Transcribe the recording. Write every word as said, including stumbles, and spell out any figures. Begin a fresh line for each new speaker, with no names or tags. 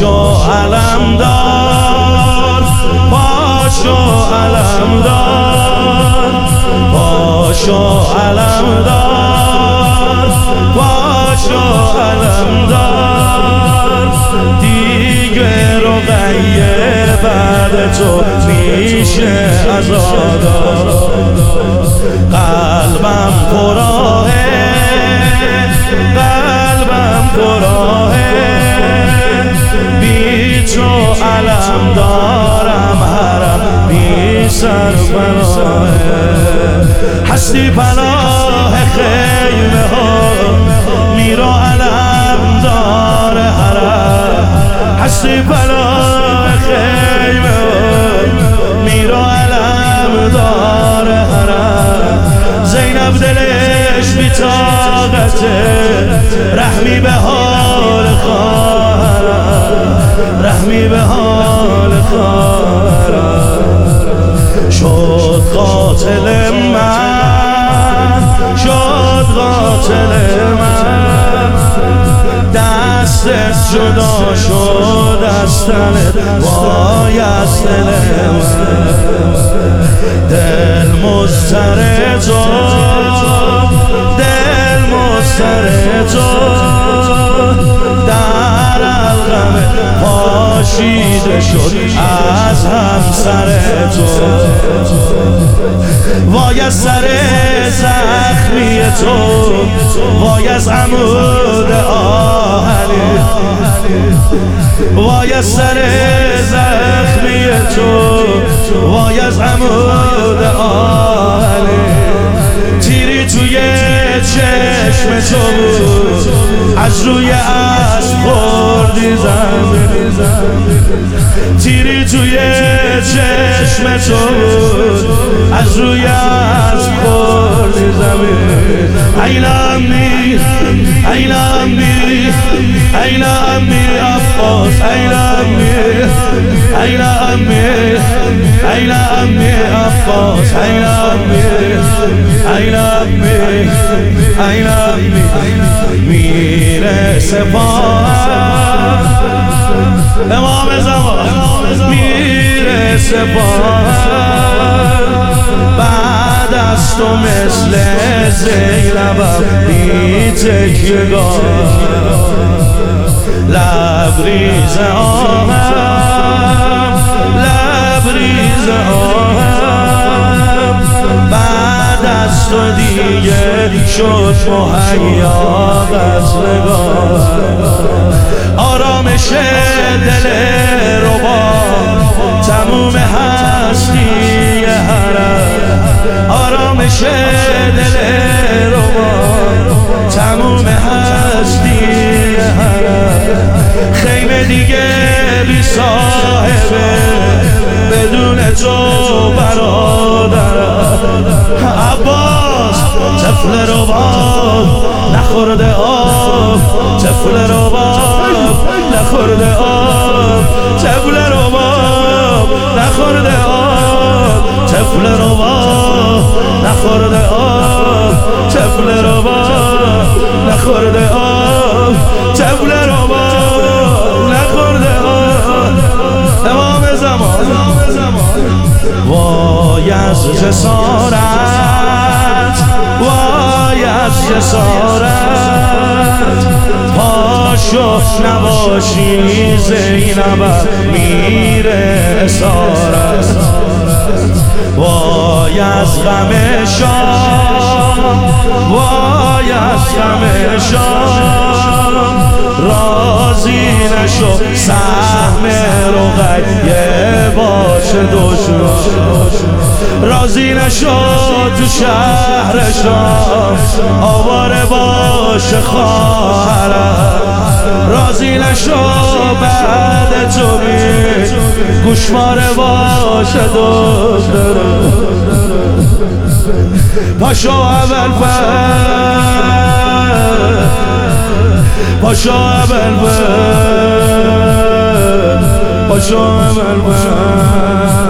پاشو علمدار، پاشو علمدار، پاشو علمدار، پاشو علمدار. دیگه رقیه بعد تو میشه عزادار. قلبم پراهه، قلبم پراهه، بی تو علم دارم، حرم بی سرپناهه. هستی پناه خیمه ها، میرا علم دار حرم. هستی پناه خیمه ها، میرا علم دار حرم. زینب دلش بی طاقته، رحمی به حال خواهرم، رحمی به حال خواهرم. شد قاتل من، شد قاتل من، دستت جدا شد از تنت، وای از دل من. دل مضطرب تو، دل مضطرب تو، در الغم پاشیده شد از همسر تو. وای از سر زخمی تو، وای از عمود آهنی، وای از سر زخمی تو، وای از عمود آهنی. تیری توی چشم تو بود، از روی اسب خوردی زمین. تیری توی چشم تو بود، از روی اسب خوردی زمین. این امی، این امی، این امی عباس، این امی، این امی، این امی عباس، این امی، این امی، این امی. میره سپاه امام زمان، میره سپاه، بعد از تو مثل زینبم بی تکیه‌گاه. لبریز آهم، لبریز آهم، بعد از تو دیگه شد مهیا قصرگاه. آرامش دل ربا، تموم هستی حرم. آرامش دل ربا، تموم هستی حرم. خیمه دیگه بی صاحبه، بدون تو برادرم. عباس طفل رباب نخورده آب، طفل رباب نخورده آب، طفل رباب نخورده آب، طفل رباب نخورده آب، طفل رباب نخورده آب، طفل رباب نخورده آب. امام زمان، وای از جسارت، وای از جسارت، پاشو نباشی زینبم میره اسارت. وای از غم شام، وای از غم شام، راضی نشو سهم رقیه باشه دشمن. راضی نشو تو شهر شام آواره باشه خواهرم. راضی نشو بعد تو می گوشماره باشه دخترم. پاشو اول پر، پاشو اول پر، پاشو اول پر.